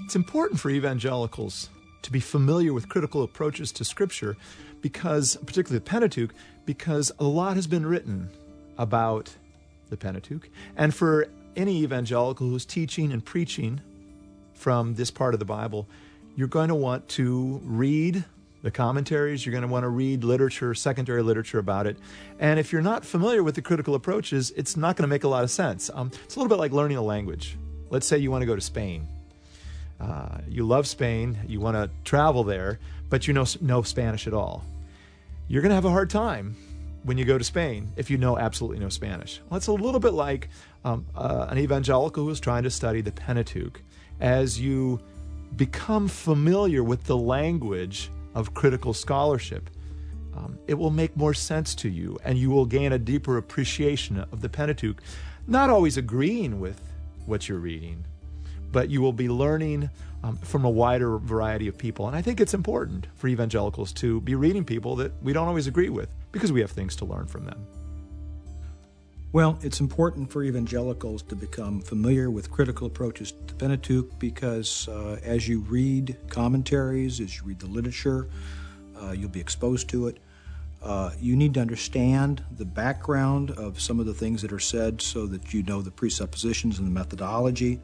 It's important for evangelicals to be familiar with critical approaches to Scripture, because, particularly the Pentateuch, because a lot has been written about the Pentateuch. And for any evangelical who's teaching and preaching from this part of the Bible, you're going to want to read the commentaries, you're going to want to read literature, secondary literature about it. And if you're not familiar with the critical approaches, it's not going to make a lot of sense. It's a little bit like learning a language. Let's say you want to go to Spain. You love Spain, you want to travel there, but you know no Spanish at all. You're going to have a hard time when you go to Spain if you know absolutely no Spanish. Well, it's a little bit like an evangelical who is trying to study the Pentateuch. As you become familiar with the language of critical scholarship, it will make more sense to you, and you will gain a deeper appreciation of the Pentateuch, not always agreeing with what you're reading, but you will be learning from a wider variety of people. And I think it's important for evangelicals to be reading people that we don't always agree with, because we have things to learn from them. Well, it's important for evangelicals to become familiar with critical approaches to the Pentateuch, because as you read commentaries, as you read the literature, you'll be exposed to it. You need to understand the background of some of the things that are said so that you know the presuppositions and the methodology.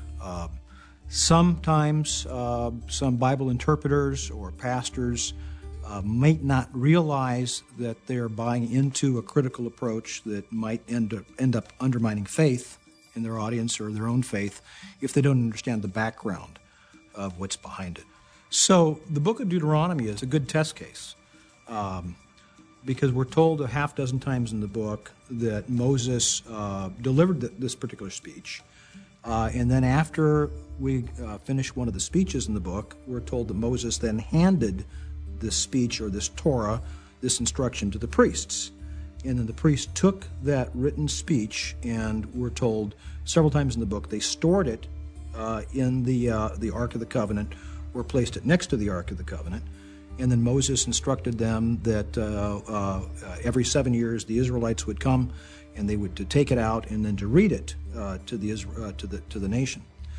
Sometimes some Bible interpreters or pastors might not realize that they're buying into a critical approach that might end up undermining faith in their audience or their own faith if they don't understand the background of what's behind it. So the book of Deuteronomy is a good test case because we're told a half dozen times in the book that Moses delivered this particular speech. And then after we finish one of the speeches in the book, we're told that Moses then handed this speech or this Torah, this instruction to the priests. And then the priests took that written speech, and we're told several times in the book they stored it in the Ark of the Covenant, or placed it next to the Ark of the Covenant. And then Moses instructed them that every 7 years the Israelites would come and they would to take it out and then to read it to the nation.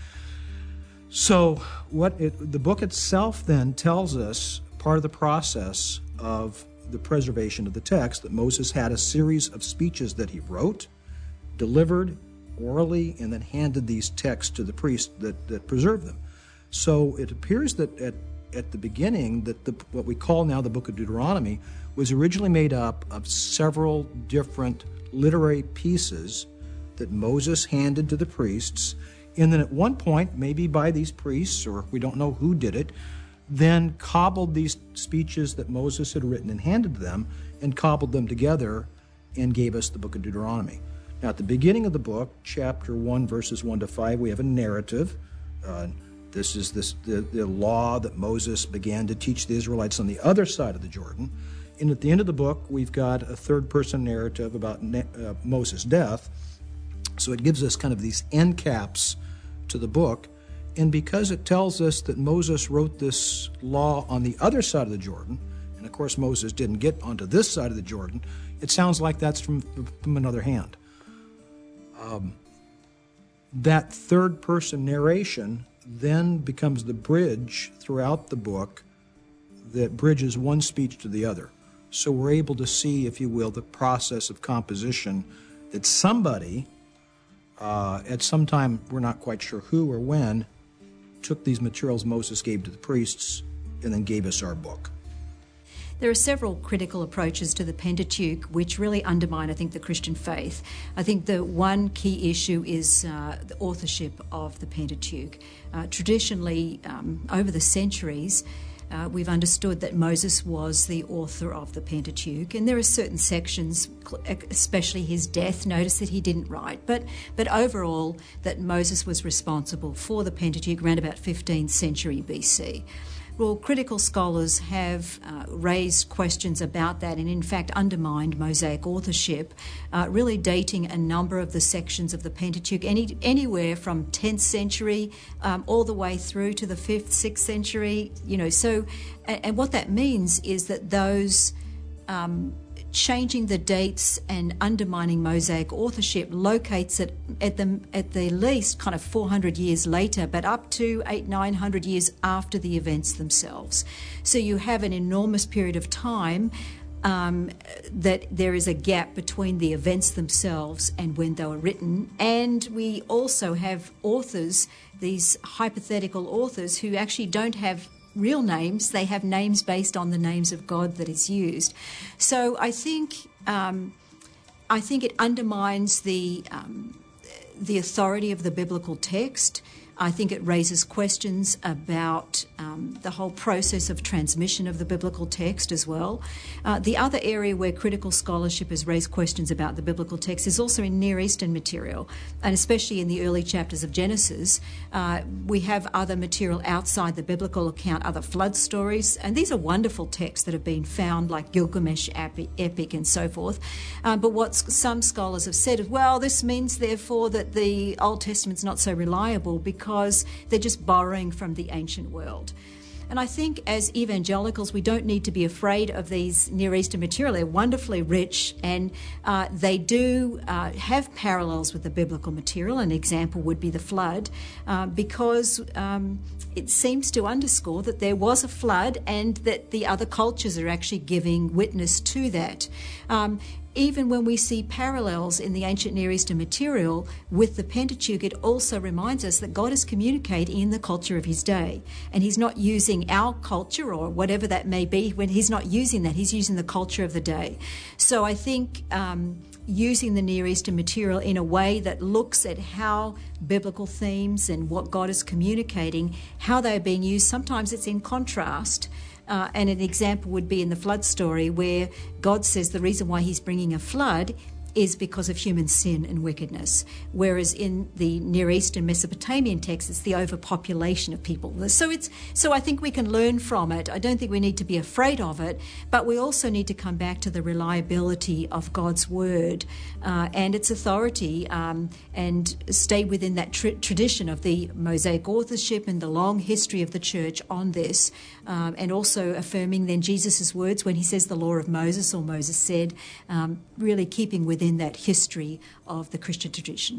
So the book itself then tells us part of the process of the preservation of the text, that Moses had a series of speeches that he wrote, delivered orally, and then handed these texts to the priests that preserved them. So it appears that at the beginning that what we call now the book of Deuteronomy was originally made up of several different literary pieces that Moses handed to the priests, and then at one point, maybe by these priests, or we don't know who did it, then cobbled these speeches that Moses had written and handed to them, and cobbled them together and gave us the book of Deuteronomy. Now, at the beginning of the book, chapter 1, verses 1 to 5, we have a narrative. This is the law that Moses began to teach the Israelites on the other side of the Jordan. And at the end of the book, we've got a third-person narrative about Moses' death. So it gives us kind of these end caps to the book. And because it tells us that Moses wrote this law on the other side of the Jordan, and of course Moses didn't get onto this side of the Jordan, it sounds like that's from another hand. That third-person narration then becomes the bridge throughout the book that bridges one speech to the other. So we're able to see, if you will, the process of composition that somebody, at some time, we're not quite sure who or when, took these materials Moses gave to the priests and then gave us our book. There are several critical approaches to the Pentateuch which really undermine, I think, the Christian faith. I think the one key issue is the authorship of the Pentateuch. Traditionally, over the centuries, we've understood that Moses was the author of the Pentateuch, and there are certain sections, especially his death, notice that he didn't write, but overall that Moses was responsible for the Pentateuch around about 15th century BC. Well, critical scholars have raised questions about that and in fact undermined Mosaic authorship, really dating a number of the sections of the Pentateuch, anywhere from 10th century all the way through to the 5th, 6th century, So, and what that means is that those changing the dates and undermining Mosaic authorship locates it at the least kind of 400 years later, but up to 800-900 years after the events themselves. So you have an enormous period of time that there is a gap between the events themselves and when they were written. And we also have authors, these hypothetical authors, who actually don't have real names. They have names based on the names of God that is used. So I think it undermines the authority of the biblical text. I think it raises questions about the whole process of transmission of the biblical text as well. The other area where critical scholarship has raised questions about the biblical text is also in Near Eastern material, and especially in the early chapters of Genesis. We have other material outside the biblical account, other flood stories, and these are wonderful texts that have been found, like Gilgamesh epic and so forth. But what some scholars have said is, well, this means therefore that the Old Testament's not so reliable because they're just borrowing from the ancient world. And I think as evangelicals, we don't need to be afraid of these Near Eastern material. They're wonderfully rich, and they do have parallels with the biblical material. An example would be the flood, because it seems to underscore that there was a flood and that the other cultures are actually giving witness to that. Even when we see parallels in the ancient Near Eastern material with the Pentateuch, it also reminds us that God is communicating in the culture of his day. And he's not using our culture or whatever that may be. When he's not using that, he's using the culture of the day. So I think using the Near Eastern material in a way that looks at how biblical themes and what God is communicating, how they're being used, sometimes it's in contrast. And an example would be in the flood story, where God says the reason why he's bringing a flood is because of human sin and wickedness. Whereas in the Near Eastern Mesopotamian text, it's the overpopulation of people. So I think we can learn from it. I don't think we need to be afraid of it, but we also need to come back to the reliability of God's word and its authority, and stay within that tradition of the Mosaic authorship and the long history of the church on this, and also affirming then Jesus' words when he says the law of Moses, or Moses said, really keeping within that history of the Christian tradition.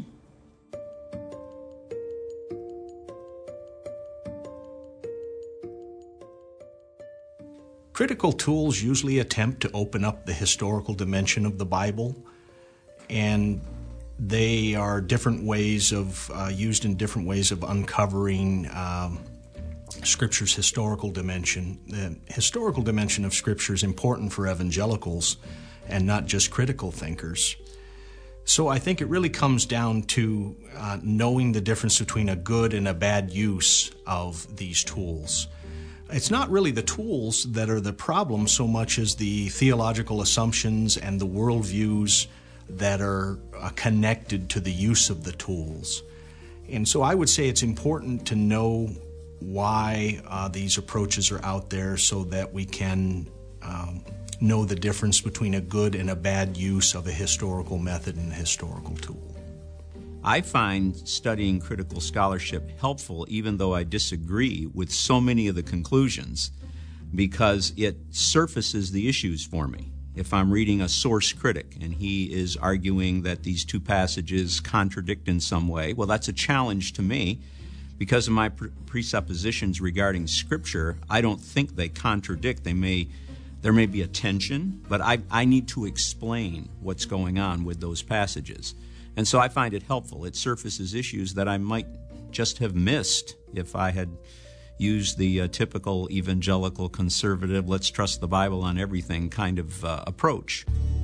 Critical tools usually attempt to open up the historical dimension of the Bible, and they are different ways of used in different ways of uncovering Scripture's historical dimension. The historical dimension of Scripture is important for evangelicals and not just critical thinkers. So I think it really comes down to knowing the difference between a good and a bad use of these tools. It's not really the tools that are the problem so much as the theological assumptions and the worldviews that are connected to the use of the tools. And so I would say it's important to know why these approaches are out there so that we can know the difference between a good and a bad use of a historical method and a historical tool. I find studying critical scholarship helpful, even though I disagree with so many of the conclusions, because it surfaces the issues for me. If I'm reading a source critic and he is arguing that these two passages contradict in some way, well, that's a challenge to me. Because of my presuppositions regarding Scripture, I don't think they contradict. There may be a tension, but I need to explain what's going on with those passages. And so I find it helpful. It surfaces issues that I might just have missed if I had used the typical evangelical conservative, let's trust the Bible on everything kind of approach.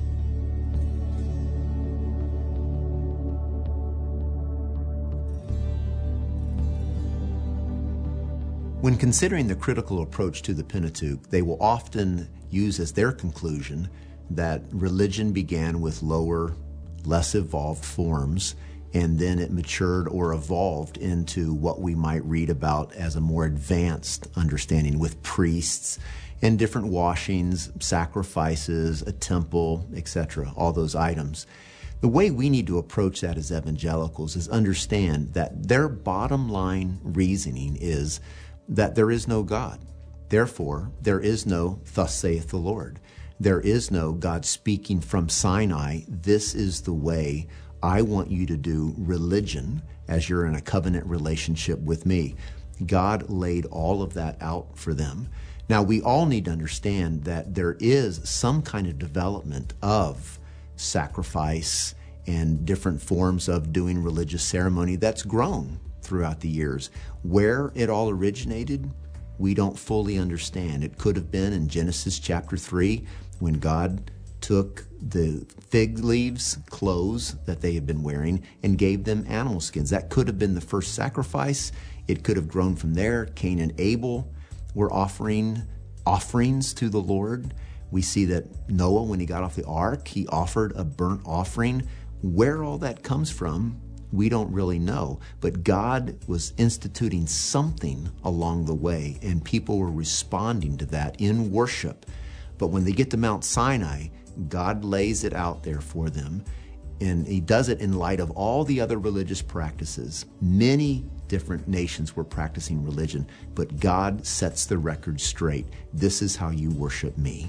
When considering the critical approach to the Pentateuch, they will often use as their conclusion that religion began with lower, less evolved forms, and then it matured or evolved into what we might read about as a more advanced understanding with priests and different washings, sacrifices, a temple, etc., all those items. The way we need to approach that as evangelicals is understand that their bottom line reasoning is that there is no God. Therefore, there is no thus saith the Lord. There is no God speaking from Sinai, this is the way I want you to do religion as you're in a covenant relationship with me. God laid all of that out for them. Now, we all need to understand that there is some kind of development of sacrifice and different forms of doing religious ceremony that's grown throughout the years. Where it all originated, we don't fully understand. It could have been in Genesis chapter 3 when God took the fig leaves, clothes that they had been wearing, and gave them animal skins. That could have been the first sacrifice. It could have grown from there. Cain and Abel were offering offerings to the Lord. We see that Noah, when he got off the ark, he offered a burnt offering. Where all that comes from, we don't really know. But God was instituting something along the way, and people were responding to that in worship. But when they get to Mount Sinai, God lays it out there for them, and he does it in light of all the other religious practices. Many different nations were practicing religion, but God sets the record straight. This is how you worship me.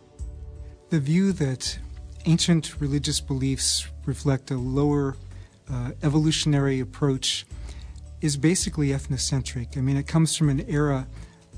The view that ancient religious beliefs reflect a lower evolutionary approach is basically ethnocentric. I mean, it comes from an era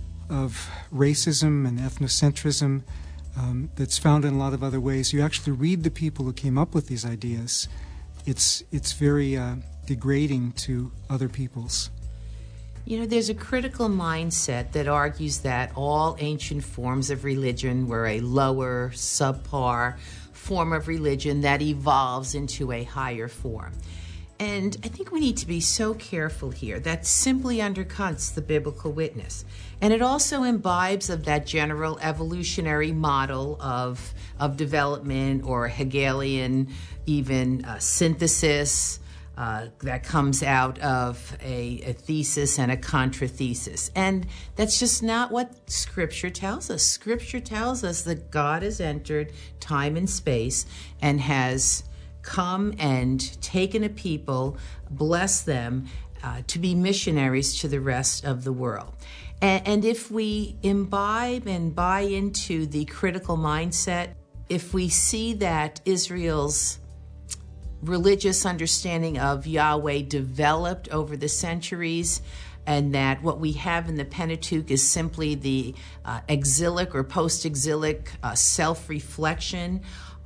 of racism and ethnocentrism that's found in a lot of other ways. You actually read the people who came up with these ideas. It's very degrading to other peoples. You know, there's a critical mindset that argues that all ancient forms of religion were a lower, subpar form of religion that evolves into a higher form. And I think we need to be so careful here. That simply undercuts the biblical witness. And it also imbibes of that general evolutionary model of development, or Hegelian even synthesis that comes out of a thesis and a contrathesis. And that's just not what Scripture tells us. Scripture tells us that God has entered time and space and has come and taken a people, bless them, to be missionaries to the rest of the world. And if we imbibe and buy into the critical mindset, if we see that Israel's religious understanding of Yahweh developed over the centuries, and that what we have in the Pentateuch is simply the exilic or post-exilic self-reflection,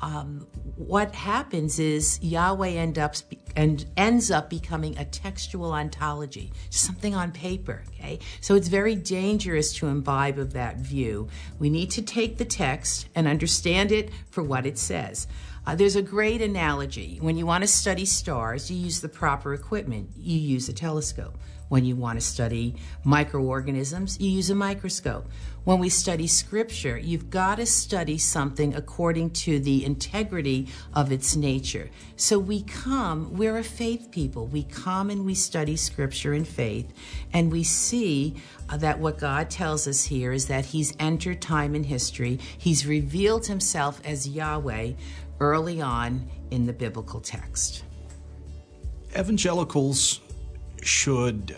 what happens is Yahweh ends up becoming a textual ontology, something on paper, okay? So it's very dangerous to imbibe of that view. We need to take the text and understand it for what it says. There's a great analogy. When you want to study stars, you use the proper equipment. You use a telescope. When you want to study microorganisms, you use a microscope. When we study Scripture, you've got to study something according to the integrity of its nature. So we're a faith people. We come and we study Scripture in faith, and we see that what God tells us here is that He's entered time and history. He's revealed Himself as Yahweh early on in the biblical text. Evangelicals should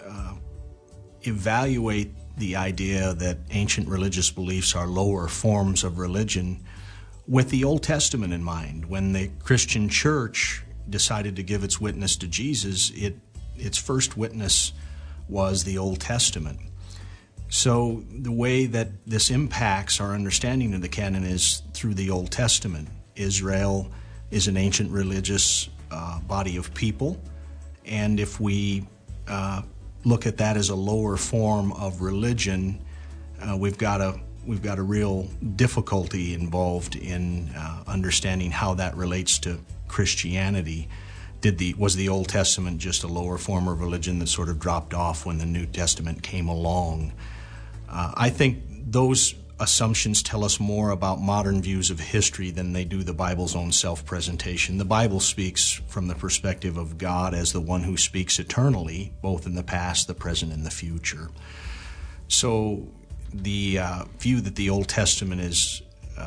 evaluate the idea that ancient religious beliefs are lower forms of religion with the Old Testament in mind. When the Christian church decided to give its witness to Jesus, its first witness was the Old Testament. So the way that this impacts our understanding of the canon is through the Old Testament. Israel is an ancient religious body of people, and if we look at that as a lower form of religion, we've got a real difficulty involved in understanding how that relates to Christianity. Was the Old Testament just a lower form of religion that sort of dropped off when the New Testament came along? I think those assumptions tell us more about modern views of history than they do the Bible's own self-presentation. The Bible speaks from the perspective of God as the one who speaks eternally, both in the past, the present, and the future. So the view that the Old Testament is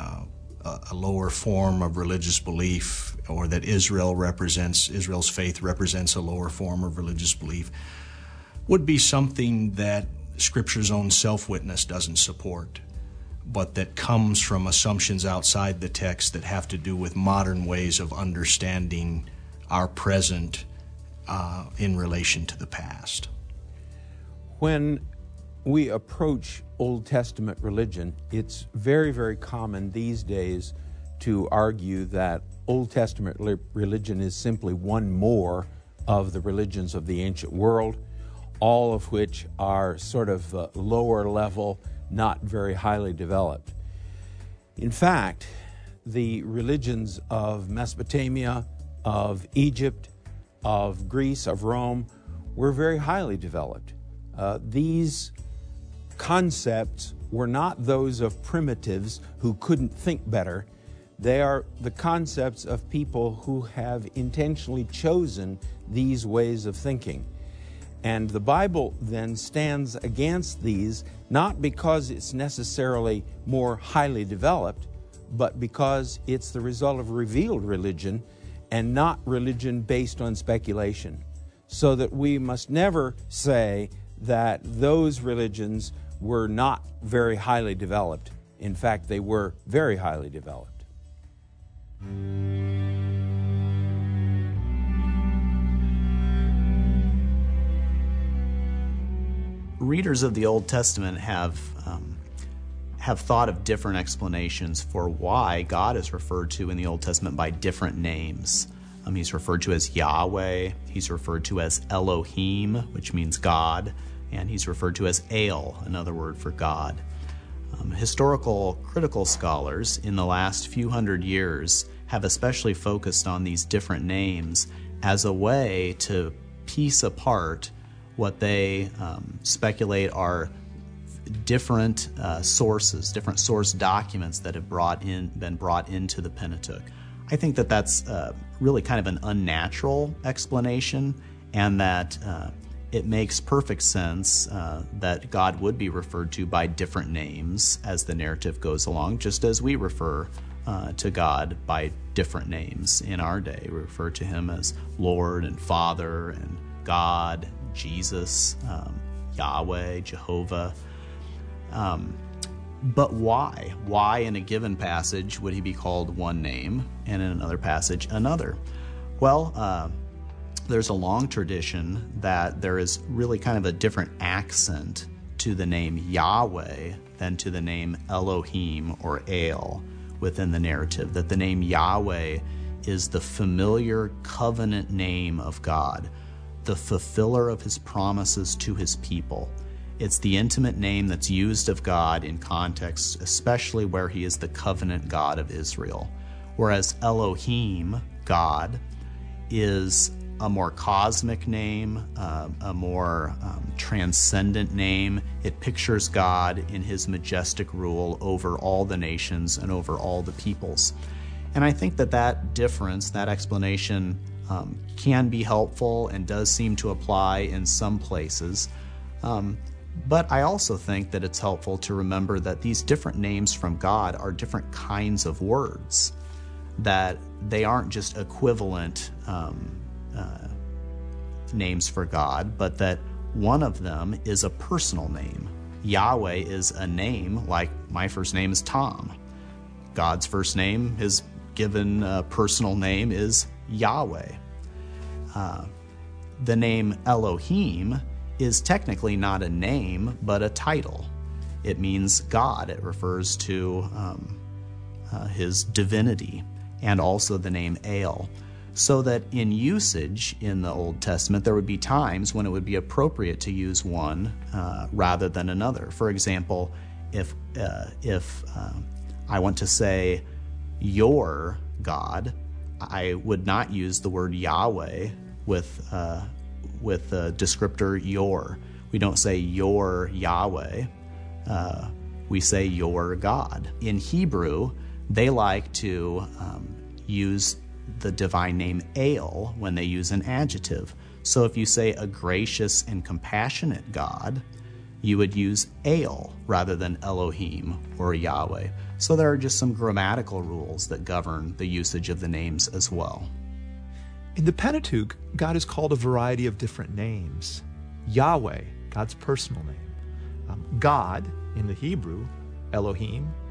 a lower form of religious belief, or that Israel's faith represents a lower form of religious belief, would be something that Scripture's own self-witness doesn't support. but that comes from assumptions outside the text that have to do with modern ways of understanding our present in relation to the past. When we approach Old Testament religion, it's very, very common these days to argue that Old Testament religion is simply one more of the religions of the ancient world, all of which are sort of lower level, not very highly developed. In fact, the religions of Mesopotamia, of Egypt, of Greece, of Rome, were very highly developed. These concepts were not those of primitives who couldn't think better. They are the concepts of people who have intentionally chosen these ways of thinking. And the Bible then stands against these, not because it's necessarily more highly developed, but because it's the result of revealed religion and not religion based on speculation. So that we must never say that those religions were not very highly developed. In fact, they were very highly developed. Readers of the Old Testament have thought of different explanations for why God is referred to in the Old Testament by different names. He's referred to as Yahweh, he's referred to as Elohim, which means God, and he's referred to as El, another word for God. Historical critical scholars in the last few hundred years have especially focused on these different names as a way to piece apart what they speculate are different sources, different source documents that have been brought into the Pentateuch. I think that that's really kind of an unnatural explanation, and that it makes perfect sense that God would be referred to by different names as the narrative goes along, just as we refer to God by different names in our day. We refer to him as Lord and Father and God, Jesus, Yahweh, Jehovah. But why? Why in a given passage would he be called one name and in another passage another? Well, there's a long tradition that there is really kind of a different accent to the name Yahweh than to the name Elohim or El within the narrative, that the name Yahweh is the familiar covenant name of God, the fulfiller of his promises to his people. It's the intimate name that's used of God in context, especially where he is the covenant God of Israel. Whereas Elohim, God, is a more cosmic name, a more transcendent name. It pictures God in his majestic rule over all the nations and over all the peoples. And I think that difference, that explanation, can be helpful and does seem to apply in some places. But I also think that it's helpful to remember that these different names from God are different kinds of words, that they aren't just equivalent names for God, but that one of them is a personal name. Yahweh is a name, like my first name is Tom. God's first name, his given personal name, is Yahweh. The name Elohim is technically not a name, but a title. It means God. It refers to his divinity, and also the name El. So that in usage in the Old Testament, there would be times when it would be appropriate to use one rather than another. For example, if I want to say your God, I would not use the word Yahweh with the descriptor your. We don't say your Yahweh. We say your God. In Hebrew, they like to use the divine name El when they use an adjective. So if you say a gracious and compassionate God, you would use El rather than Elohim or Yahweh. So there are just some grammatical rules that govern the usage of the names as well. In the Pentateuch, God is called a variety of different names. Yahweh, God's personal name. God, in the Hebrew, Elohim,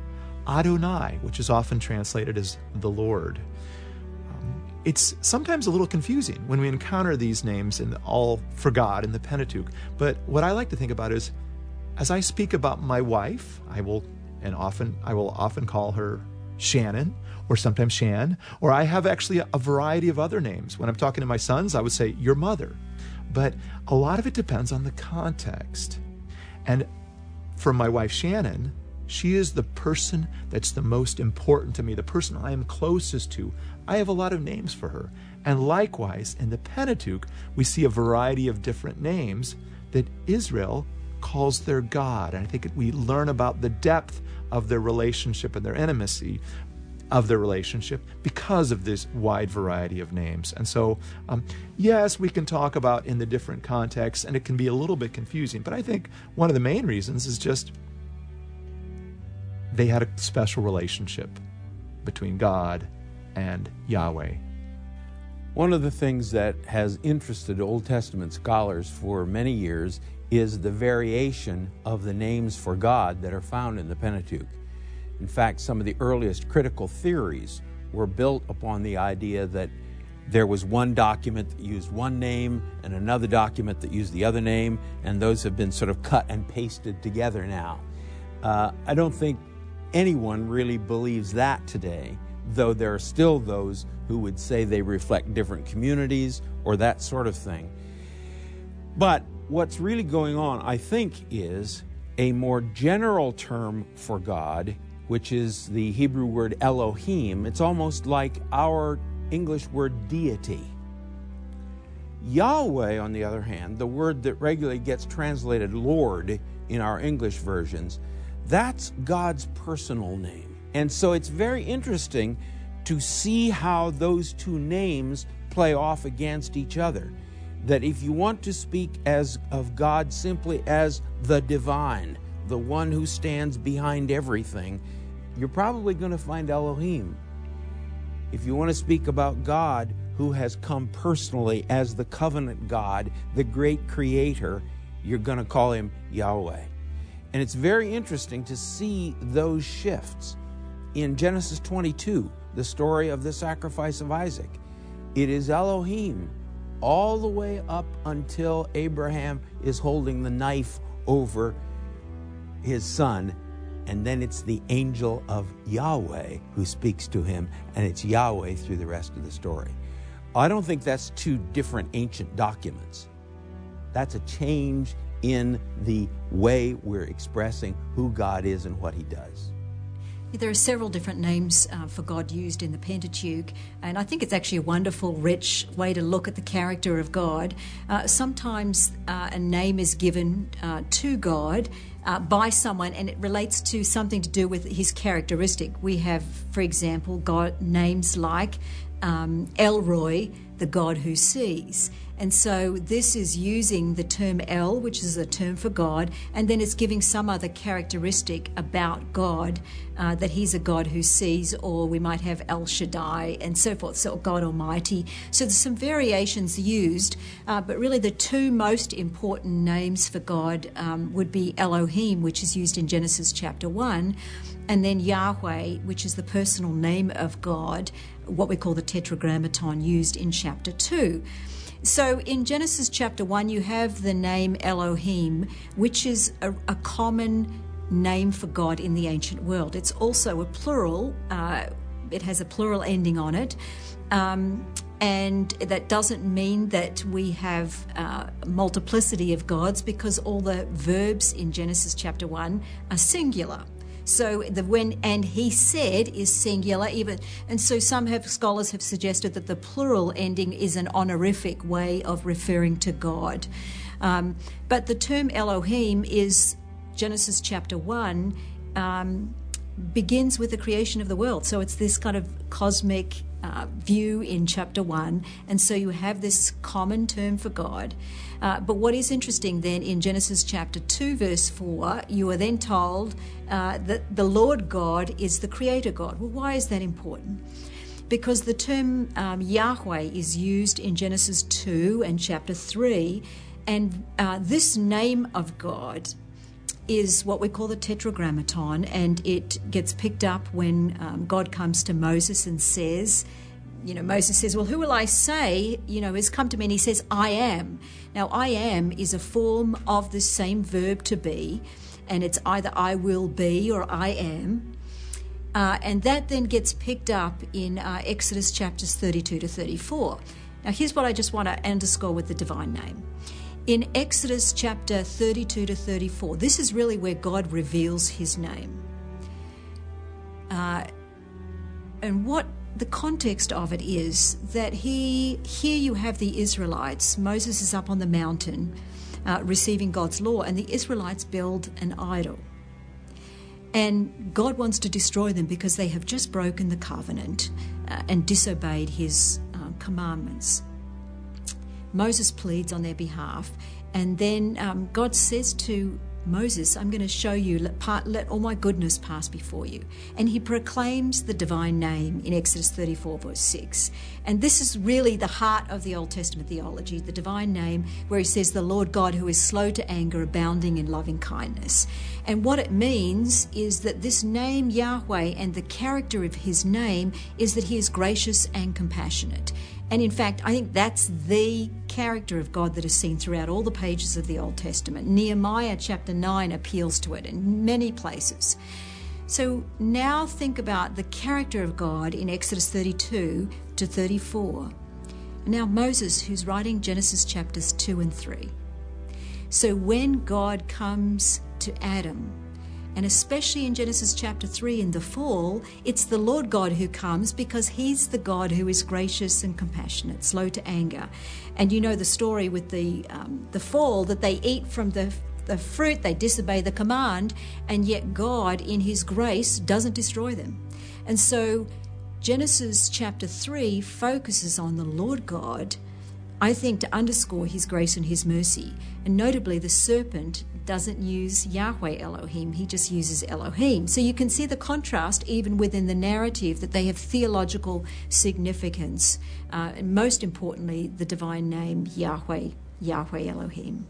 Adonai, which is often translated as the Lord. It's sometimes a little confusing when we encounter these names all for God in the Pentateuch. But what I like to think about is, as I speak about my wife, I will often call her Shannon, or sometimes Shan, or I have actually a variety of other names. When I'm talking to my sons, I would say your mother. But a lot of it depends on the context. And for my wife Shannon, she is the person that's the most important to me, the person I am closest to. I have a lot of names for her. And likewise, in the Pentateuch, we see a variety of different names that Israel calls their God. And I think we learn about the depth of their relationship and their intimacy of their relationship because of this wide variety of names. And so, yes, we can talk about in the different contexts, and it can be a little bit confusing, but I think one of the main reasons is just they had a special relationship between God and Yahweh. One of the things that has interested Old Testament scholars for many years is the variation of the names for God that are found in the Pentateuch. In fact, some of the earliest critical theories were built upon the idea that there was one document that used one name and another document that used the other name, and those have been sort of cut and pasted together now. I don't think anyone really believes that today, though there are still those who would say they reflect different communities or that sort of thing. But what's really going on, I think, is a more general term for God, which is the Hebrew word Elohim. It's almost like our English word deity. Yahweh, on the other hand, the word that regularly gets translated Lord in our English versions, that's God's personal name. And so it's very interesting to see how those two names play off against each other. That if you want to speak of God simply as the divine, the one who stands behind everything, you're probably going to find Elohim. If you want to speak about God who has come personally as the covenant God, the great creator, you're going to call him Yahweh. And it's very interesting to see those shifts. In Genesis 22, the story of the sacrifice of Isaac, it is Elohim all the way up until Abraham is holding the knife over his son, and then it's the angel of Yahweh who speaks to him, and it's Yahweh through the rest of the story. I don't think that's two different ancient documents. That's a change in the way we're expressing who God is and what he does. There are several different names for God used in the Pentateuch, and I think it's actually a wonderful, rich way to look at the character of God. Sometimes a name is given to God by someone, and it relates to something to do with his characteristic. We have, for example, God names like El Roi, the God who sees. And so this is using the term El, which is a term for God, and then it's giving some other characteristic about God, that he's a God who sees, or we might have El Shaddai and so forth, so God Almighty. So there's some variations used, but really the two most important names for God would be Elohim, which is used in Genesis chapter 1, and then Yahweh, which is the personal name of God, what we call the Tetragrammaton, used in chapter 2. So in Genesis chapter 1, you have the name Elohim, which is a common name for God in the ancient world. It's also a plural. It has a plural ending on it. And that doesn't mean that we have multiplicity of gods, because all the verbs in Genesis chapter 1 are singular. So the when and he said is singular, and so some scholars have suggested that the plural ending is an honorific way of referring to God. But the term Elohim is Genesis chapter 1 begins with the creation of the world. So it's this kind of cosmic view in chapter 1, and so you have this common term for God. But what is interesting then, in Genesis chapter 2 verse 4, you are then told that the Lord God is the creator God. Well, why is that important? Because the term Yahweh is used in Genesis 2 and chapter 3, and this name of God is what we call the Tetragrammaton, and it gets picked up when God comes to Moses and says, Moses says, well, who will I say, has come to me? And he says, I am. Now, I am is a form of the same verb to be, and it's either I will be or I am. And that then gets picked up in Exodus chapters 32 to 34. Now, here's what I just want to underscore with the divine name. In Exodus chapter 32 to 34, this is really where God reveals his name. And what the context of it is that here you have the Israelites. Moses is up on the mountain receiving God's law, and the Israelites build an idol. And God wants to destroy them because they have just broken the covenant and disobeyed his commandments. Moses pleads on their behalf, and then God says to Moses, I'm going to show you, let all my goodness pass before you. And he proclaims the divine name in Exodus 34 verse 6. And this is really the heart of the Old Testament theology, the divine name, where he says the Lord God who is slow to anger, abounding in loving kindness. And what it means is that this name Yahweh and the character of his name is that he is gracious and compassionate. And in fact, I think that's the character of God that is seen throughout all the pages of the Old Testament. Nehemiah chapter 9 appeals to it in many places. So now think about the character of God in Exodus 32 to 34. Now Moses, who's writing Genesis chapters 2 and 3. So when God comes to Adam, and especially in Genesis chapter 3 in the fall, it's the Lord God who comes because he's the God who is gracious and compassionate, slow to anger. And you know the story with the fall, that they eat from the fruit, they disobey the command, and yet God in his grace doesn't destroy them. And so Genesis chapter 3 focuses on the Lord God, I think, to underscore his grace and his mercy. And notably, the serpent doesn't use Yahweh Elohim, he just uses Elohim. So you can see the contrast even within the narrative, that they have theological significance. And most importantly, the divine name Yahweh, Yahweh Elohim.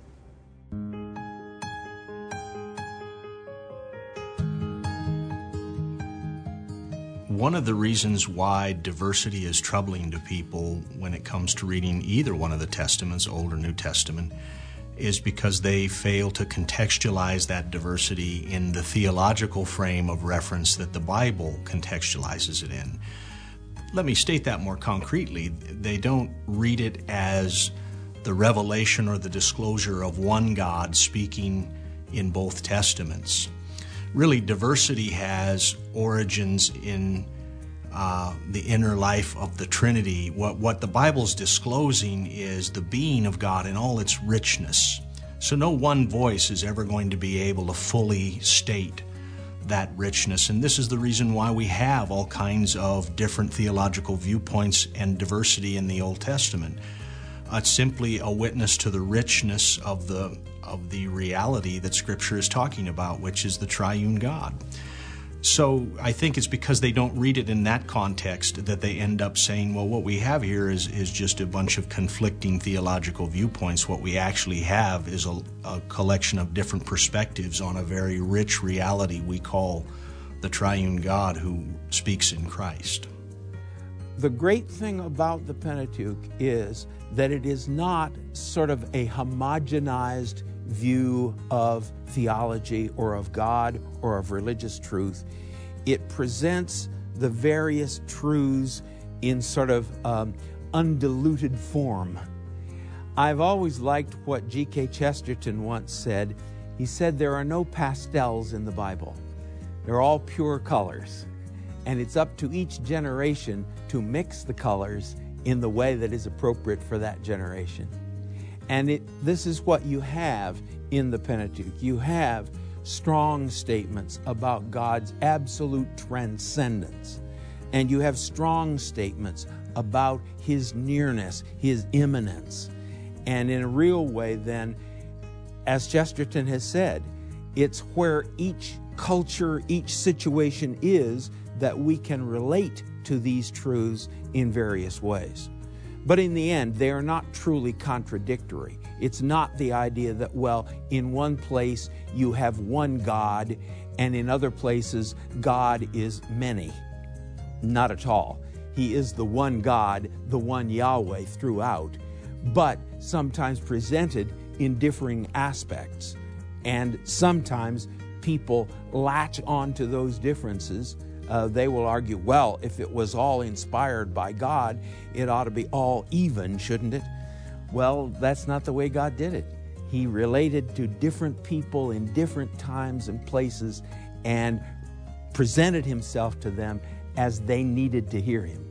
One of the reasons why diversity is troubling to people when it comes to reading either one of the Testaments, Old or New Testament, is because they fail to contextualize that diversity in the theological frame of reference that the Bible contextualizes it in. Let me state that more concretely. They don't read it as the revelation or the disclosure of one God speaking in both Testaments. Really, diversity has origins in the inner life of the Trinity. What the Bible's disclosing is the being of God in all its richness. So no one voice is ever going to be able to fully state that richness. And this is the reason why we have all kinds of different theological viewpoints and diversity in the Old Testament. It's simply a witness to the richness of the reality that Scripture is talking about, which is the triune God. So I think it's because they don't read it in that context that they end up saying, well, what we have here is just a bunch of conflicting theological viewpoints. What we actually have is a collection of different perspectives on a very rich reality we call the triune God who speaks in Christ. The great thing about the Pentateuch is that it is not sort of a homogenized view of theology or of God or of religious truth. It presents the various truths in sort of undiluted form. I've always liked what G.K. Chesterton once said. He said there are no pastels in the Bible. They're all pure colors. And it's up to each generation to mix the colors in the way that is appropriate for that generation. And this is what you have in the Pentateuch. You have strong statements about God's absolute transcendence. And you have strong statements about his nearness, his immanence. And in a real way then, as Chesterton has said, it's where each culture, each situation is that we can relate to these truths in various ways. But in the end, they are not truly contradictory. It's not the idea that, well, in one place you have one God, and in other places God is many. Not at all. He is the one God, the one Yahweh throughout, but sometimes presented in differing aspects. And sometimes people latch on to those differences. They will argue, well, if it was all inspired by God, it ought to be all even, shouldn't it? Well, that's not the way God did it. He related to different people in different times and places and presented himself to them as they needed to hear him.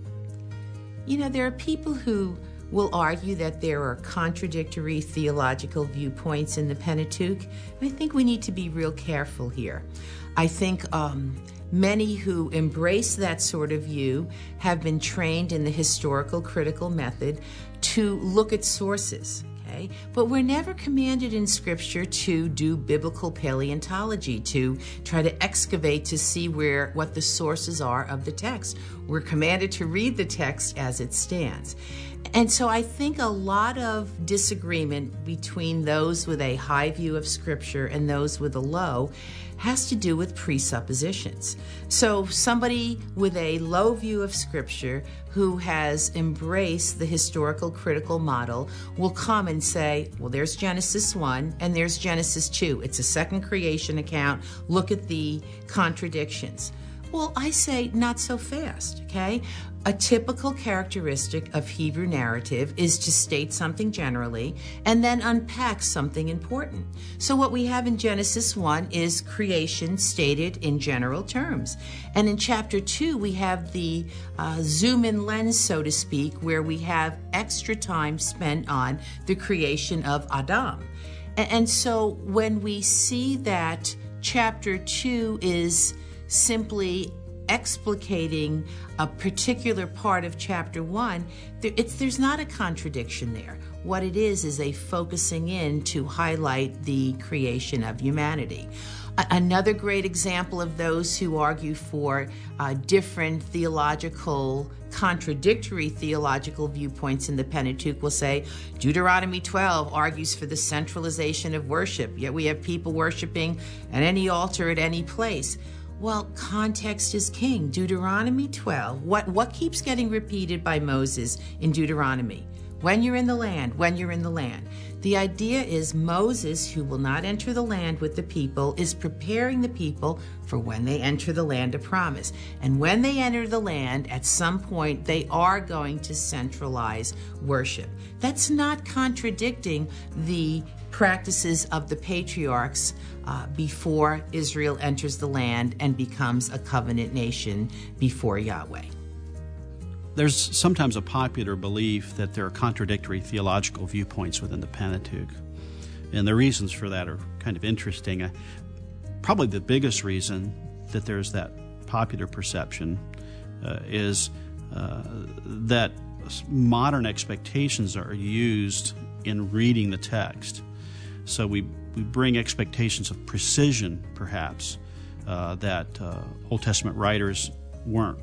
You know, there are people who will argue that there are contradictory theological viewpoints in the Pentateuch. And I think we need to be real careful here. I think many who embrace that sort of view have been trained in the historical critical method to look at sources. Okay? But we're never commanded in Scripture to do biblical paleontology, to try to excavate to see what the sources are of the text. We're commanded to read the text as it stands. And so I think a lot of disagreement between those with a high view of Scripture and those with a low has to do with presuppositions. So somebody with a low view of Scripture who has embraced the historical critical model will come and say, well, there's Genesis 1 and there's Genesis 2. It's a second creation account. Look at the contradictions. Well, I say not so fast, okay? A typical characteristic of Hebrew narrative is to state something generally and then unpack something important. So what we have in Genesis 1 is creation stated in general terms. And in chapter 2, we have the zoom-in lens, so to speak, where we have extra time spent on the creation of Adam. And so when we see that chapter 2 is simply explicating a particular part of chapter 1, there's not a contradiction there. What it is a focusing in to highlight the creation of humanity. Another great example of those who argue for different contradictory theological viewpoints in the Pentateuch will say Deuteronomy 12 argues for the centralization of worship, yet we have people worshiping at any altar at any place. Well, context is king. Deuteronomy 12, what keeps getting repeated by Moses in Deuteronomy? When you're in the land, when you're in the land. The idea is Moses, who will not enter the land with the people, is preparing the people for when they enter the land of promise. And when they enter the land, at some point, they are going to centralize worship. That's not contradicting the practices of the patriarchs before Israel enters the land and becomes a covenant nation before Yahweh. There's sometimes a popular belief that there are contradictory theological viewpoints within the Pentateuch. And the reasons for that are kind of interesting. Probably the biggest reason that there's that popular perception is that modern expectations are used in reading the text. So we bring expectations of precision, perhaps, that Old Testament writers weren't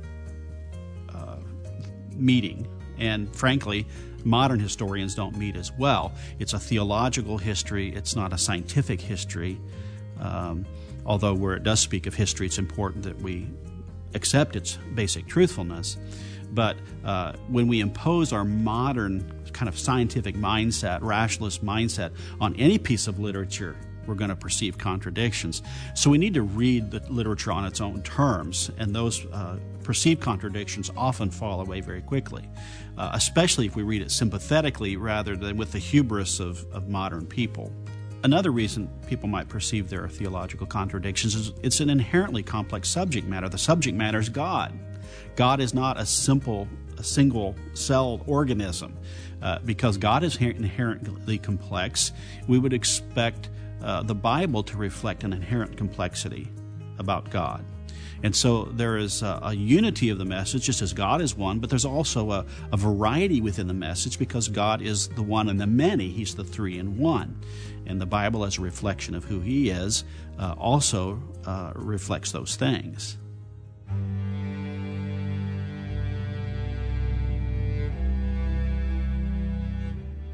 meeting. And frankly, modern historians don't meet as well. It's a theological history. It's not a scientific history. Although where it does speak of history, it's important that we accept its basic truthfulness. But when we impose our modern kind of scientific mindset, rationalist mindset on any piece of literature, we're going to perceive contradictions. So we need to read the literature on its own terms, and those perceived contradictions often fall away very quickly, especially if we read it sympathetically rather than with the hubris of modern people. Another reason people might perceive there are theological contradictions is it's an inherently complex subject matter. The subject matter is God. God is not a single-celled organism. Because God is inherently complex, we would expect the Bible to reflect an inherent complexity about God. And so there is a unity of the message, just as God is one, but there's also a variety within the message because God is the one and the many. He's the three in one. And the Bible, as a reflection of who He is, also reflects those things.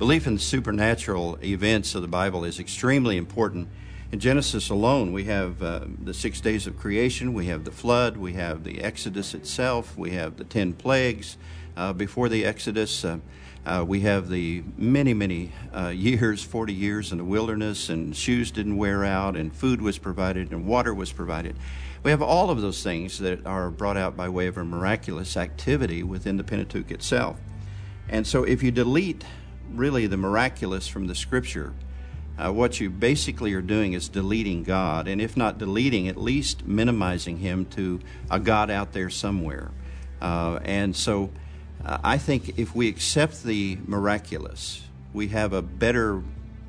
Belief in supernatural events of the Bible is extremely important. In Genesis alone, we have the 6 days of creation, we have the flood, we have the Exodus itself, we have the 10 plagues before the Exodus. We have the many years, 40 years in the wilderness, and shoes didn't wear out, and food was provided, and water was provided. We have all of those things that are brought out by way of a miraculous activity within the Pentateuch itself. And so if you delete really the miraculous from the Scripture, what you basically are doing is deleting God, and if not deleting, at least minimizing Him to a God out there somewhere. And so I think if we accept the miraculous, we have a better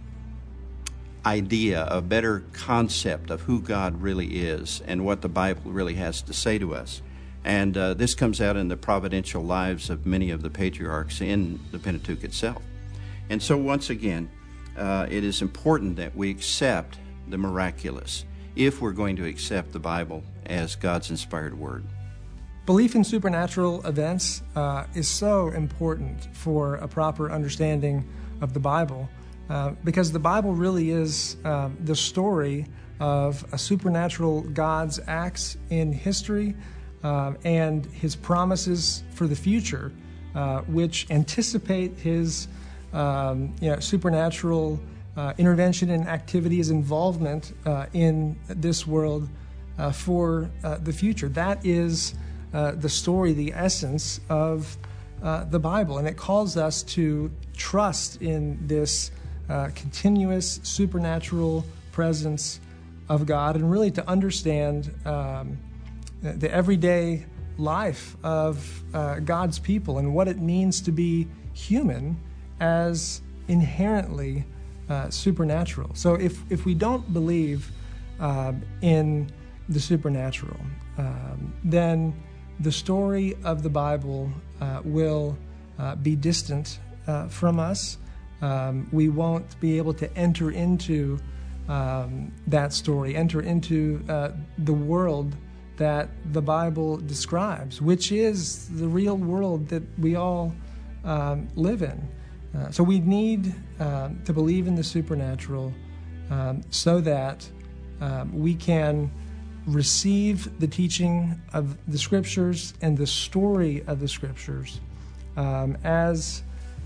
idea, a better concept of who God really is and what the Bible really has to say to us. And this comes out in the providential lives of many of the patriarchs in the Pentateuch itself. And so once again, it is important that we accept the miraculous if we're going to accept the Bible as God's inspired word. Belief in supernatural events is so important for a proper understanding of the Bible because the Bible really is the story of a supernatural God's acts in history and His promises for the future, which anticipate His supernatural intervention and activity, His involvement in this world for the future. That is the story, the essence of the Bible, and it calls us to trust in this continuous supernatural presence of God, and really to understand the everyday life of God's people and what it means to be human as inherently supernatural. So if we don't believe in the supernatural, then the story of the Bible will be distant from us. We won't be able to enter into that story, enter into the world that the Bible describes, which is the real world that we all live in. So we need to believe in the supernatural so that we can receive the teaching of the Scriptures and the story of the Scriptures as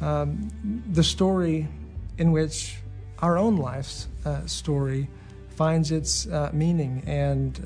the story in which our own life's story finds its meaning and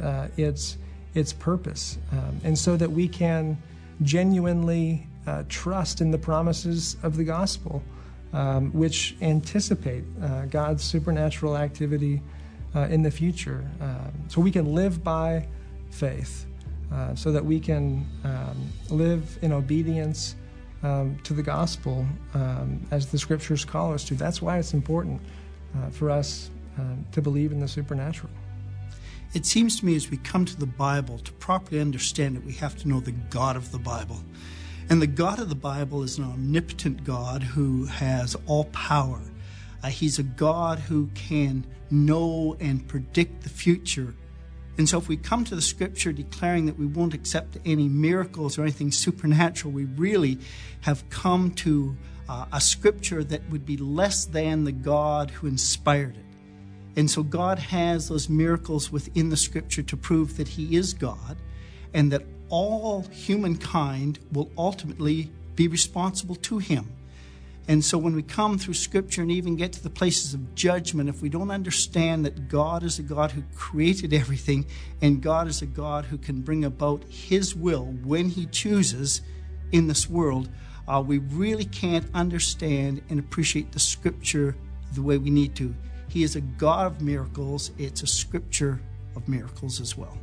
its purpose, and so that we can genuinely trust in the promises of the gospel, which anticipate God's supernatural activity in the future. So we can live by faith, so that we can live in obedience to the gospel as the Scriptures call us to. That's why it's important for us to believe in the supernatural. It seems to me as we come to the Bible, to properly understand it, we have to know the God of the Bible. And the God of the Bible is an omnipotent God who has all power. He's a God who can know and predict the future. And so if we come to the Scripture declaring that we won't accept any miracles or anything supernatural, we really have come to a Scripture that would be less than the God who inspired it. And so God has those miracles within the Scripture to prove that He is God, and that all humankind will ultimately be responsible to Him. And so when we come through Scripture and even get to the places of judgment, if we don't understand that God is a God who created everything, and God is a God who can bring about His will when He chooses in this world, we really can't understand and appreciate the Scripture the way we need to. He is a God of miracles. It's a Scripture of miracles as well.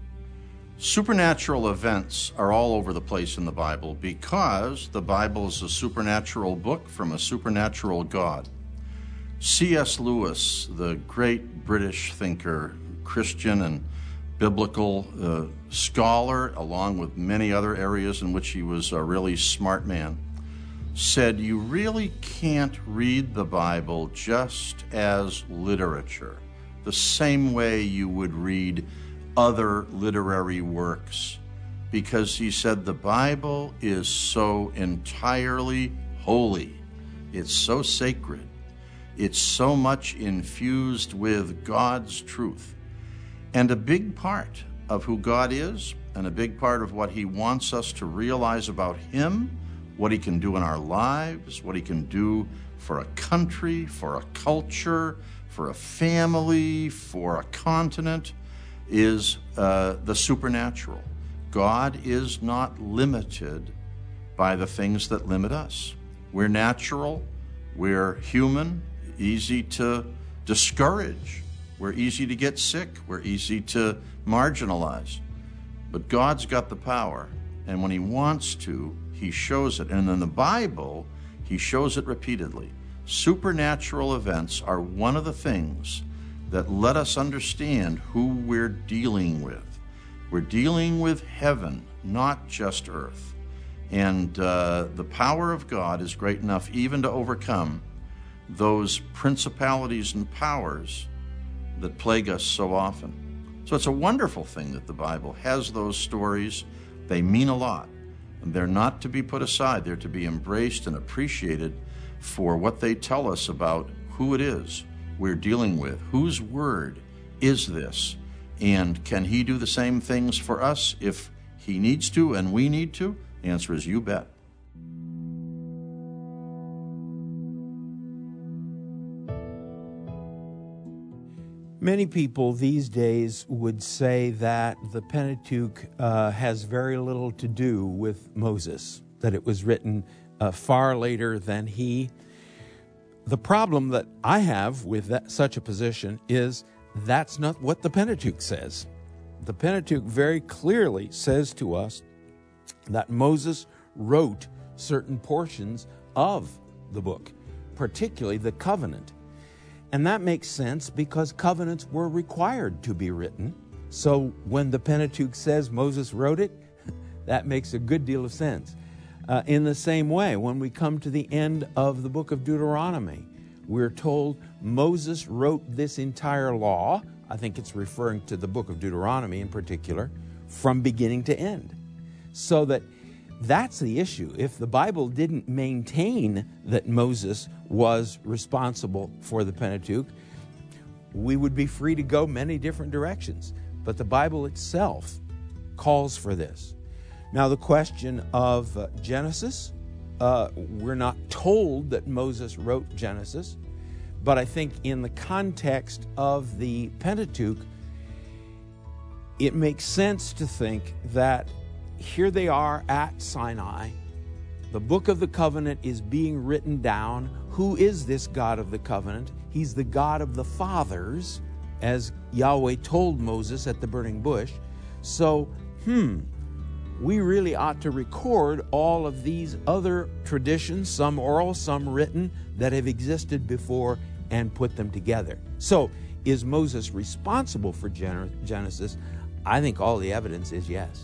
Supernatural events are all over the place in the Bible because the Bible is a supernatural book from a supernatural God. C.S. Lewis, the great British thinker, Christian and biblical scholar, along with many other areas in which he was a really smart man, said you really can't read the Bible just as literature, the same way you would read other literary works, because he said the Bible is so entirely holy It's so sacred. It's so much infused with God's truth. And a big part of who God is, and a big part of what He wants us to realize about Him, what He can do in our lives, what He can do for a country, for a culture, for a family, for a continent, is the supernatural. God is not limited by the things that limit us. We're natural, we're human, easy to discourage, we're easy to get sick, we're easy to marginalize. But God's got the power, and when He wants to, He shows it. And in the Bible, He shows it repeatedly. Supernatural events are one of the things that let us understand who we're dealing with. We're dealing with heaven, not just earth. And the power of God is great enough even to overcome those principalities and powers that plague us so often. So it's a wonderful thing that the Bible has those stories. They mean a lot. And they're not to be put aside. They're to be embraced and appreciated for what they tell us about who it is we're dealing with. Whose word is this? And can He do the same things for us if He needs to and we need to? The answer is you bet. Many people these days would say that the Pentateuch has very little to do with Moses, that it was written far later than he. The problem that I have with such a position is that's not what the Pentateuch says. The Pentateuch very clearly says to us that Moses wrote certain portions of the book, particularly the covenant. And that makes sense because covenants were required to be written. So when the Pentateuch says Moses wrote it, that makes a good deal of sense. In the same way, when we come to the end of the book of Deuteronomy, we're told Moses wrote this entire law. I think it's referring to the book of Deuteronomy in particular, from beginning to end. So that's the issue. If the Bible didn't maintain that Moses was responsible for the Pentateuch, we would be free to go many different directions. But the Bible itself calls for this. Now, the question of Genesis, we're not told that Moses wrote Genesis, but I think in the context of the Pentateuch, it makes sense to think that here they are at Sinai. The book of the covenant is being written down. Who is this God of the covenant? He's the God of the fathers, as Yahweh told Moses at the burning bush. So, we really ought to record all of these other traditions, some oral, some written, that have existed before and put them together. So, is Moses responsible for Genesis? I think all the evidence is yes.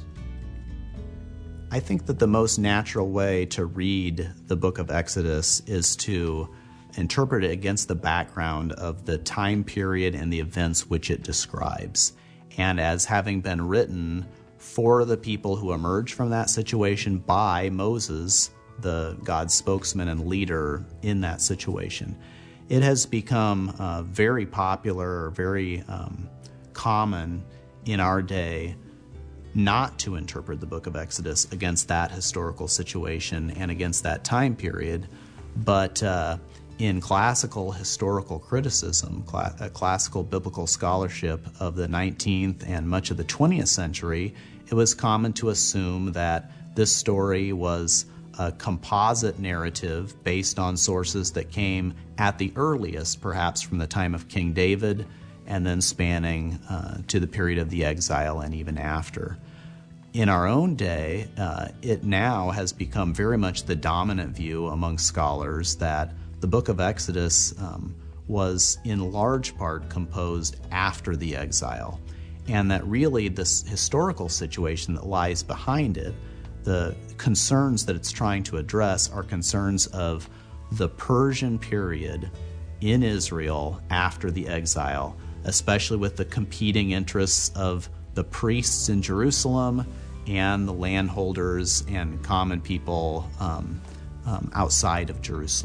I think that the most natural way to read the book of Exodus is to interpret it against the background of the time period and the events which it describes. And as having been written for the people who emerged from that situation by Moses, the God's spokesman and leader in that situation, it has become very popular, very common in our day not to interpret the book of Exodus against that historical situation and against that time period, but in classical historical criticism, classical biblical scholarship of the 19th and much of the 20th century, it was common to assume that this story was a composite narrative based on sources that came at the earliest, perhaps from the time of King David, and then spanning to the period of the exile and even after. In our own day, it now has become very much the dominant view among scholars that the book of Exodus was in large part composed after the exile, and that really this historical situation that lies behind it, the concerns that it's trying to address are concerns of the Persian period in Israel after the exile, especially with the competing interests of the priests in Jerusalem and the landholders and common people outside of Jerusalem.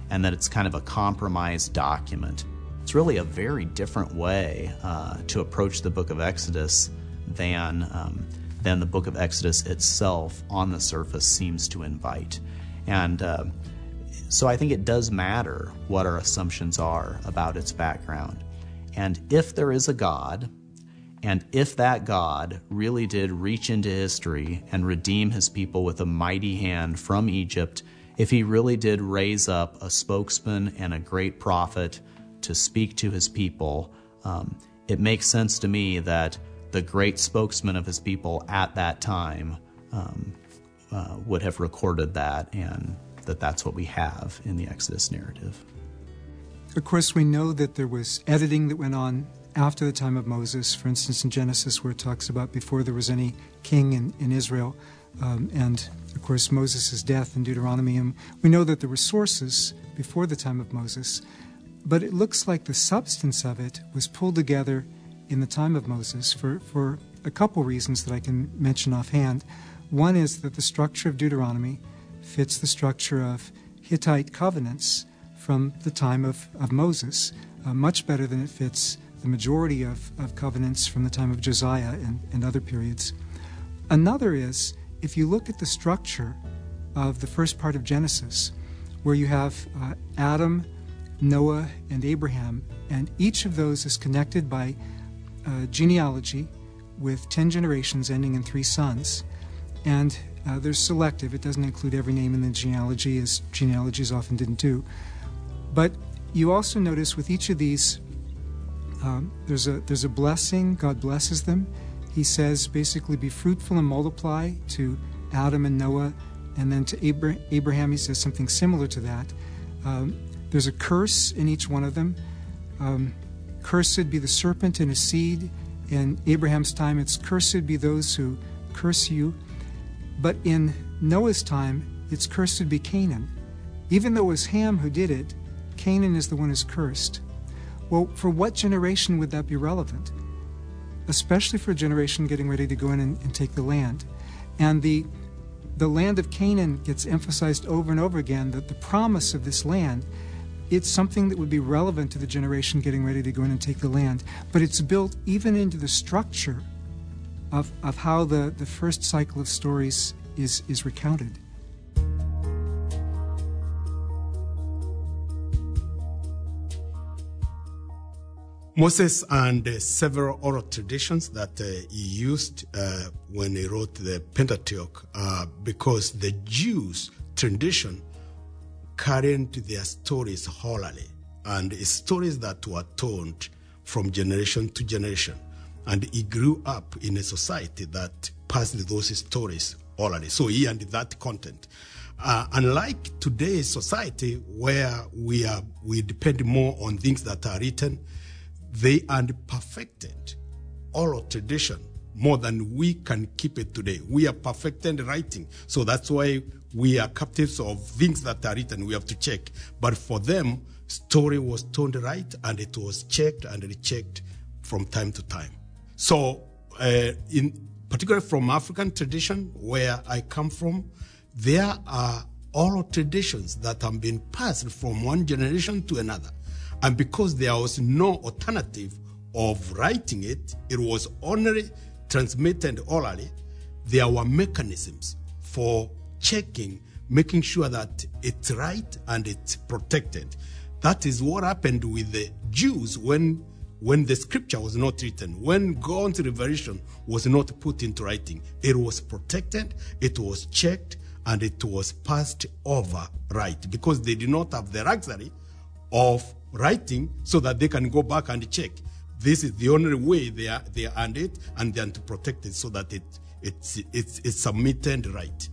and that it's kind of a compromised document. It's really a very different way to approach the book of Exodus than the book of Exodus itself on the surface seems to invite. And so I think it does matter what our assumptions are about its background. And if there is a God, and if that God really did reach into history and redeem his people with a mighty hand from Egypt, if he really did raise up a spokesman and a great prophet to speak to his people, it makes sense to me that the great spokesman of his people at that time would have recorded that, and that's what we have in the Exodus narrative. Of course, we know that there was editing that went on after the time of Moses, for instance, in Genesis, where it talks about before there was any king in Israel, and, of course, Moses' death in Deuteronomy. And we know that there were sources before the time of Moses, but it looks like the substance of it was pulled together in the time of Moses for a couple reasons that I can mention offhand. One is that the structure of Deuteronomy fits the structure of Hittite covenants from the time of Moses, much better than it fits the majority of covenants from the time of Josiah and other periods. Another is, if you look at the structure of the first part of Genesis, where you have Adam, Noah, and Abraham, and each of those is connected by genealogy with 10 generations ending in 3 sons. And there's selective. It doesn't include every name in the genealogy, as genealogies often didn't do. But you also notice with each of these, there's a blessing. God blesses them. He says, basically, be fruitful and multiply to Adam and Noah. And then to Abraham, he says something similar to that. There's a curse in each one of them. Cursed be the serpent and his seed. In Abraham's time, it's cursed be those who curse you. But in Noah's time, it's cursed be Canaan. Even though it was Ham who did it, Canaan is the one who's cursed. Well, for what generation would that be relevant? Especially for a generation getting ready to go in and take the land. And the land of Canaan gets emphasized over and over again, that the promise of this land, it's something that would be relevant to the generation getting ready to go in and take the land. But it's built even into the structure of how the first cycle of stories is recounted. Moses and several oral traditions that he used when he wrote the Pentateuch, because the Jews' tradition carried their stories orally, and stories that were told from generation to generation. And he grew up in a society that passed those stories orally. So he had that content. Unlike today's society, where we depend more on things that are written, they had perfected oral tradition more than we can keep it today. We are perfected writing. So that's why we are captives of things that are written. We have to check. But for them, story was told right, and it was checked and rechecked from time to time. So, in particular from African tradition, where I come from, there are oral traditions that have been passed from one generation to another. And because there was no alternative of writing it, it was only transmitted orally, there were mechanisms for checking, making sure that it's right and it's protected. That is what happened with the Jews when the scripture was not written, when God's revelation was not put into writing. It was protected, it was checked, and it was passed over right, because they did not have the luxury of writing so that they can go back and check. This is the only way they earned it, and then to protect it so that it's submitted right.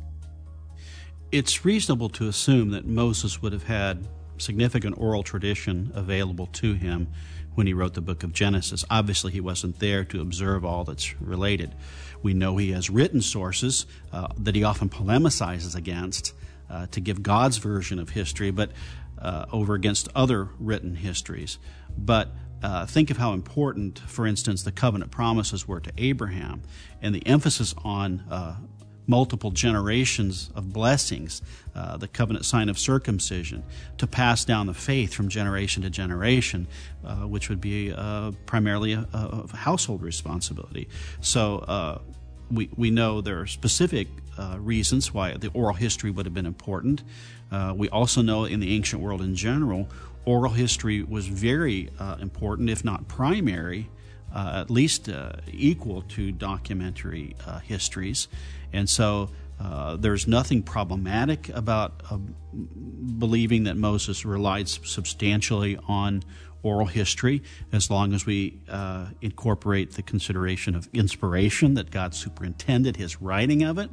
It's reasonable to assume that Moses would have had significant oral tradition available to him when he wrote the book of Genesis. Obviously, he wasn't there to observe all that's related. We know he has written sources that he often polemicizes against to give God's version of history, but over against other written histories. But think of how important, for instance, the covenant promises were to Abraham, and the emphasis on multiple generations of blessings, the covenant sign of circumcision, to pass down the faith from generation to generation, which would be primarily a household responsibility. So we know there are specific reasons why the oral history would have been important. We also know in the ancient world in general, oral history was very important, if not primary, at least equal to documentary histories. And so there's nothing problematic about believing that Moses relied substantially on oral history, as long as we incorporate the consideration of inspiration, that God superintended his writing of it.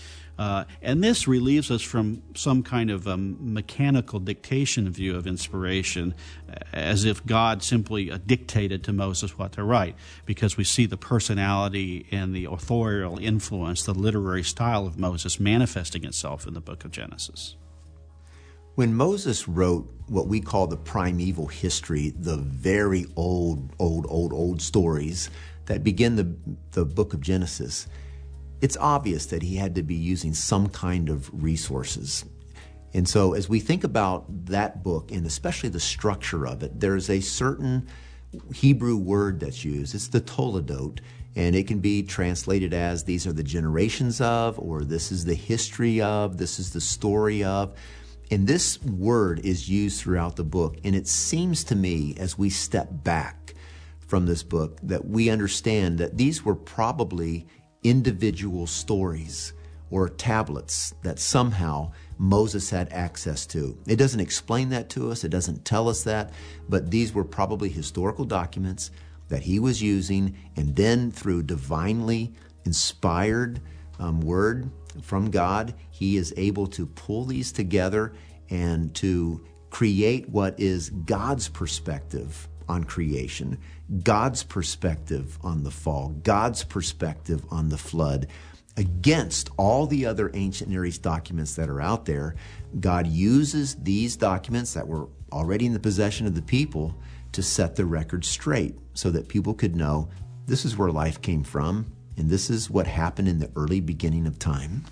And this relieves us from some kind of mechanical dictation view of inspiration, as if God simply dictated to Moses what to write, because we see the personality and the authorial influence, the literary style of Moses manifesting itself in the book of Genesis. When Moses wrote what we call the primeval history, the very old stories that begin the book of Genesis, it's obvious that he had to be using some kind of resources. And so as we think about that book, and especially the structure of it, there's a certain Hebrew word that's used. It's the toledot, and it can be translated as these are the generations of, or this is the history of, this is the story of. And this word is used throughout the book, and it seems to me, as we step back from this book, that we understand that these were probably individual stories or tablets that somehow Moses had access to. It doesn't explain that to us, it doesn't tell us that, but these were probably historical documents that he was using, and then through divinely inspired word from God, he is able to pull these together and to create what is God's perspective on creation, God's perspective on the fall, God's perspective on the flood. Against all the other ancient Near East documents that are out there, God uses these documents that were already in the possession of the people to set the record straight so that people could know this is where life came from, and this is what happened in the early beginning of time.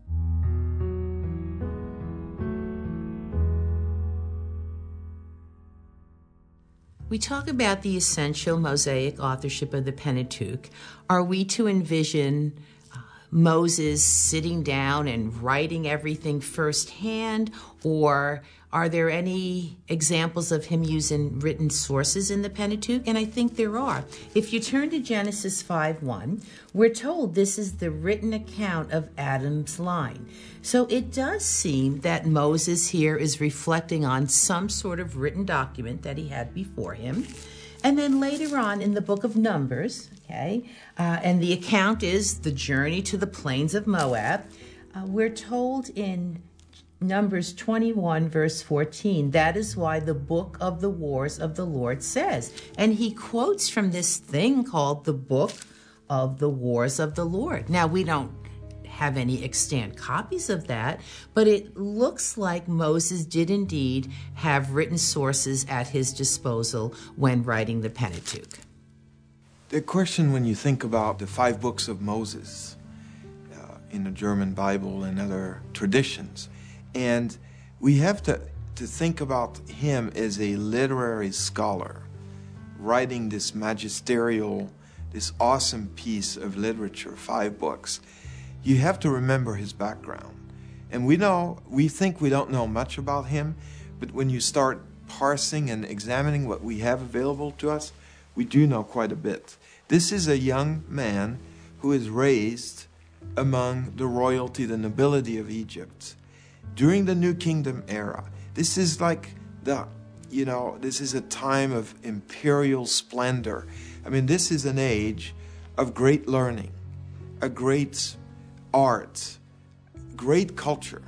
We talk about the essential Mosaic authorship of the Pentateuch. Are we to envision Moses sitting down and writing everything firsthand, or are there any examples of him using written sources in the Pentateuch? And I think there are. If you turn to Genesis 5:1, we're told this is the written account of Adam's line. So it does seem that Moses here is reflecting on some sort of written document that he had before him. And then later on in the book of Numbers, and the account is the journey to the plains of Moab, we're told in Numbers 21, verse 14, that is why the book of the wars of the Lord says. And he quotes from this thing called the book of the wars of the Lord. Now, we don't have any extant copies of that, but it looks like Moses did indeed have written sources at his disposal when writing the Pentateuch. The question, when you think about the 5 books of Moses in the German Bible and other traditions, and we have to think about him as a literary scholar writing this magisterial, this awesome piece of literature, 5 books. You have to remember his background. And we think we don't know much about him, but when you start parsing and examining what we have available to us, we do know quite a bit. This is a young man who is raised among the royalty, the nobility of Egypt. During the New Kingdom era, this is like this is a time of imperial splendor. I mean, this is an age of great learning, a great art, great culture.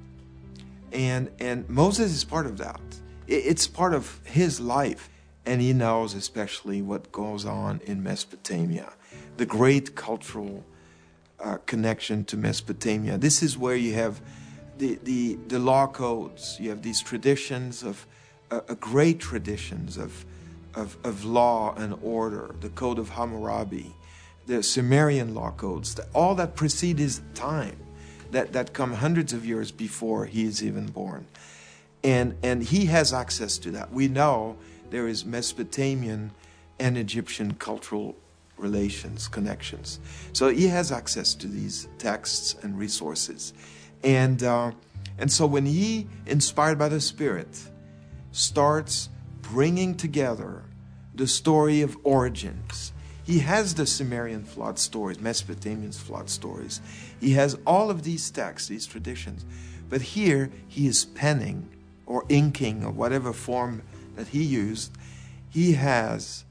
And Moses is part of that. It's part of his life. And he knows especially what goes on in Mesopotamia, the great cultural connection to Mesopotamia. This is where you have the law codes. You have these traditions of great traditions of law and order, the Code of Hammurabi, the Sumerian law codes, all that precede his time. that come hundreds of years before he is even born. And he has access to that. We know there is Mesopotamian and Egyptian cultural relations, connections. So he has access to these texts and resources. And so when he, inspired by the Spirit, starts bringing together the story of origins, he has the Sumerian flood stories, Mesopotamian flood stories. He has all of these texts, these traditions. But here he is penning or inking or whatever form that he used. He has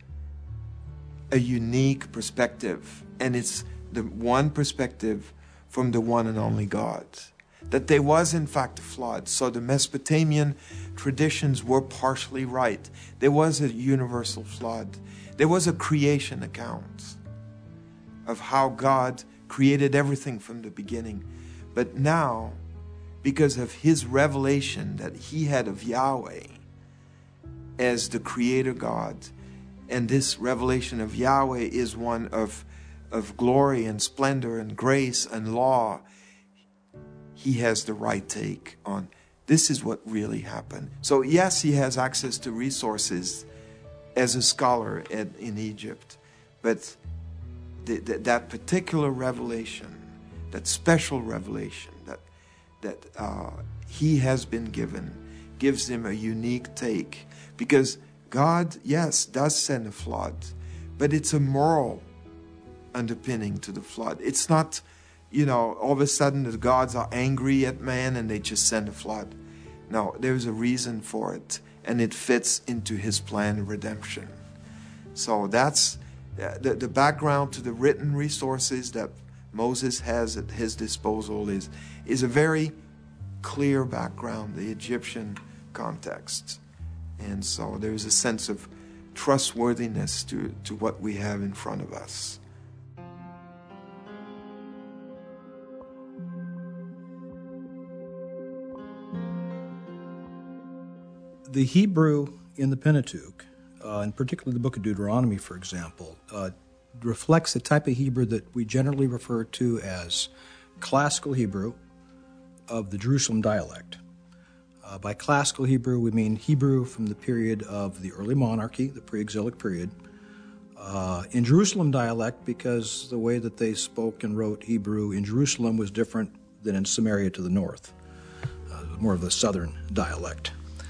a unique perspective, and it's the one perspective from the one and only God. That there was in fact a flood, so the Mesopotamian traditions were partially right. There was a universal flood. There was a creation account of how God created everything from the beginning. But now, because of his revelation that he had of Yahweh as the creator God, and this revelation of Yahweh is one of glory and splendor and grace and law, he has the right take on this is what really happened. So yes, he has access to resources as a scholar in Egypt, but that particular revelation, that special revelation that he has been given, gives him a unique take. Because God, yes, does send a flood, but it's a moral underpinning to the flood. It's not, all of a sudden the gods are angry at man and they just send a flood. No, there's a reason for it, and it fits into his plan of redemption. So that's the background to the written resources that Moses has at his disposal is a very clear background, the Egyptian context. And so there's a sense of trustworthiness to what we have in front of us. The Hebrew in the Pentateuch, and particularly the book of Deuteronomy, for example, reflects the type of Hebrew that we generally refer to as classical Hebrew of the Jerusalem dialect. By classical Hebrew, we mean Hebrew from the period of the early monarchy, the pre-exilic period. In Jerusalem dialect, because the way that they spoke and wrote Hebrew in Jerusalem was different than in Samaria to the north, more of the southern dialect.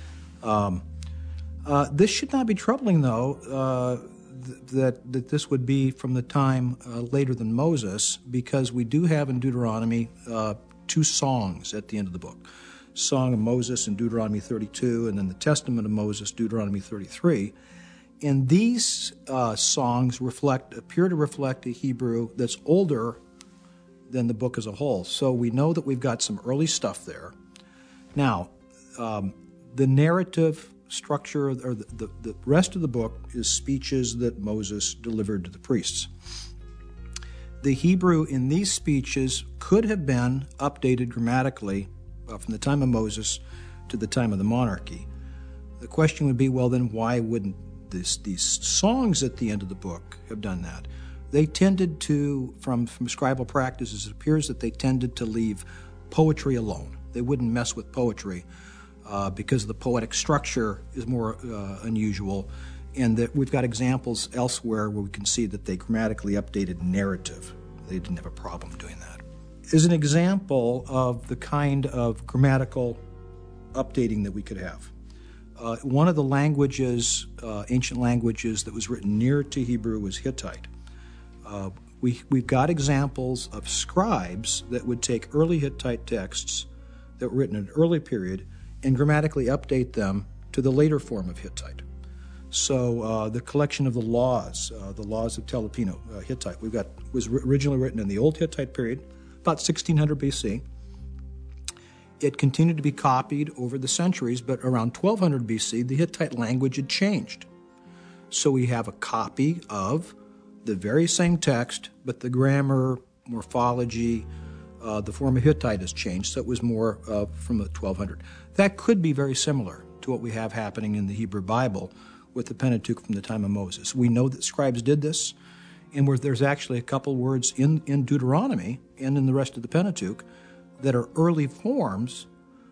This should not be troubling, though, that this would be from the time later than Moses, because we do have in Deuteronomy two songs at the end of the book. Song of Moses in Deuteronomy 32, and then the Testament of Moses, Deuteronomy 33. And these songs appear to reflect a Hebrew that's older than the book as a whole. So we know that we've got some early stuff there. Now, the narrative structure, or the rest of the book, is speeches that Moses delivered to the priests. The Hebrew in these speeches could have been updated grammatically from the time of Moses to the time of the monarchy. The question would be, well, then why wouldn't these songs at the end of the book have done that? They tended to, from scribal practices, it appears that they tended to leave poetry alone. They wouldn't mess with poetry because the poetic structure is more unusual, and that we've got examples elsewhere where we can see that they grammatically updated narrative. They didn't have a problem doing that. As an example of the kind of grammatical updating that we could have, one of the languages, ancient languages that was written near to Hebrew was Hittite. We've got examples of scribes that would take early Hittite texts that were written in an early period and grammatically update them to the later form of Hittite. So the collection of the laws of Telepino, Hittite, was originally written in the Old Hittite period, about 1600 BC. It continued to be copied over the centuries, but around 1200 BC, the Hittite language had changed. So we have a copy of the very same text, but the grammar, morphology, the form of Hittite has changed, so it was more from the 1200. That could be very similar to what we have happening in the Hebrew Bible with the Pentateuch from the time of Moses. We know that scribes did this, and there's actually a couple words in Deuteronomy and in the rest of the Pentateuch that are early forms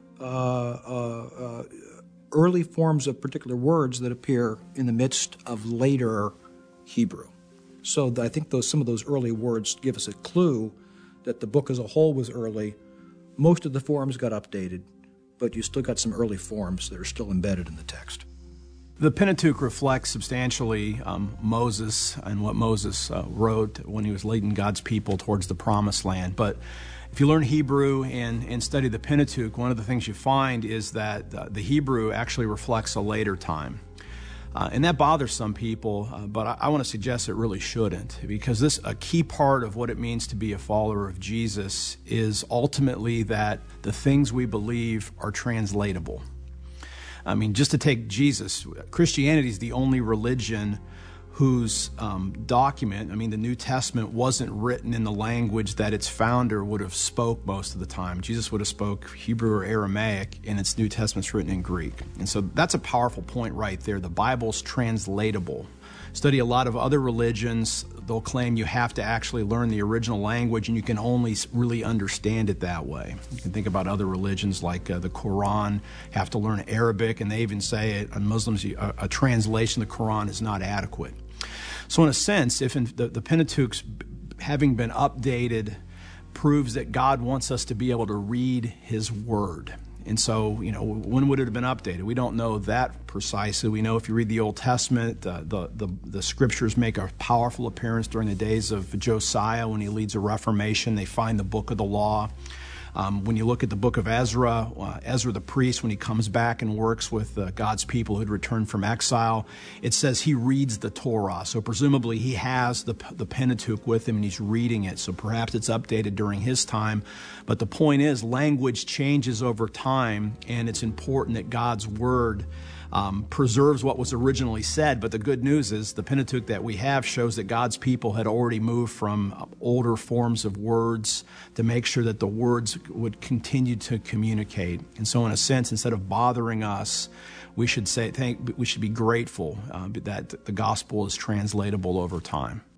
of particular words that appear in the midst of later Hebrew. So I think some of those early words give us a clue that the book as a whole was early. Most of the forms got updated, but you still got some early forms that are still embedded in the text. The Pentateuch reflects substantially Moses and what Moses wrote when he was leading God's people towards the Promised Land. But if you learn Hebrew and study the Pentateuch, one of the things you find is that the Hebrew actually reflects a later time. And that bothers some people, but I want to suggest it really shouldn't, because a key part of what it means to be a follower of Jesus is ultimately that the things we believe are translatable. I mean, just to take Jesus, Christianity is the only religion whose document, the New Testament, wasn't written in the language that its founder would have spoke most of the time. Jesus would have spoke Hebrew or Aramaic, and its New Testament's written in Greek. And so that's a powerful point right there. The Bible's translatable. Study a lot of other religions, they'll claim you have to actually learn the original language, and you can only really understand it that way. You can think about other religions like the Quran, have to learn Arabic, and they even say Muslims, a translation of the Quran is not adequate. So in a sense, if the Pentateuch, having been updated, proves that God wants us to be able to read His Word. And so, when would it have been updated? We don't know that precisely. We know if you read the Old Testament, the Scriptures make a powerful appearance during the days of Josiah when he leads a Reformation. They find the book of the law. When you look at the book of Ezra, Ezra the priest, when he comes back and works with God's people who had returned from exile, it says he reads the Torah. So presumably he has the Pentateuch with him and he's reading it. So perhaps it's updated during his time. But the point is, language changes over time, and it's important that God's Word preserves what was originally said. But the good news is the Pentateuch that we have shows that God's people had already moved from older forms of words to make sure that the words would continue to communicate. And so in a sense, instead of bothering us, we should be grateful that the gospel is translatable over time.